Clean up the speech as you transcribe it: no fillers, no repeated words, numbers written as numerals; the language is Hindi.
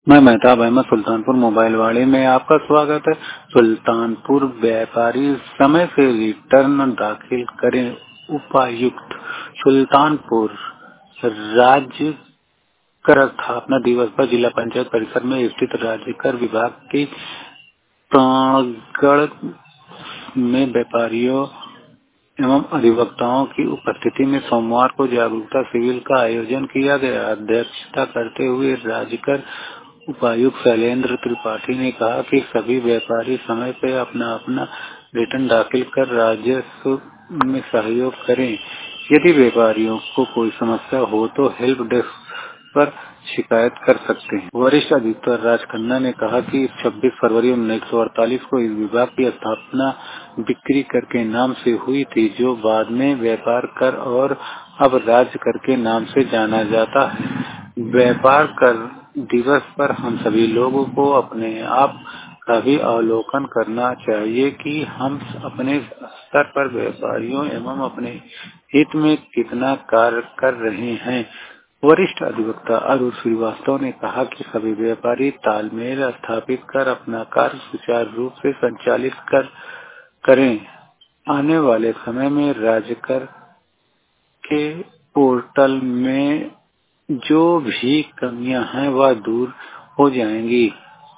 मैं मेहताब अहमद सुल्तानपुर मोबाइल वाले में आपका स्वागत है। सुल्तानपुर व्यापारी समय से रिटर्न दाखिल करें। उपायुक्त सुल्तानपुर राज्य कर स्थापना दिवस पर जिला पंचायत परिसर में स्थित राज्य कर विभाग की प्रांगण में व्यापारियों एवं अधिवक्ताओं की उपस्थिति में सोमवार को जागरूकता शिविर का आयोजन किया गया। अध्यक्षता करते हुए राज्यकर उपायुक्त शैलेंद्र त्रिपाठी ने कहा कि सभी व्यापारी समय पर अपना अपना रिटर्न दाखिल कर राजस्व में सहयोग करें। यदि व्यापारियों को कोई समस्या हो तो हेल्प डेस्क पर शिकायत कर सकते हैं। वरिष्ठ अधिवक्ता राज खन्ना ने कहा कि 26 फरवरी 1948 को इस विभाग की स्थापना बिक्री कर के नाम से हुई थी, जो बाद में व्यापार कर और अब राज्य कर के नाम से जाना जाता है। व्यापार कर दिवस पर हम सभी लोगों को अपने आप का भी अवलोकन करना चाहिए कि हम अपने स्तर पर व्यापारियों एवं अपने हित में कितना कार्य कर रहे हैं। वरिष्ठ अधिवक्ता अरुण श्रीवास्तव ने कहा कि सभी व्यापारी तालमेल स्थापित कर अपना कार्य सुचारू रूप से संचालित करें। आने वाले समय में राज्य कर के पोर्टल में जो भी कमियां हैं वह दूर हो जाएंगी।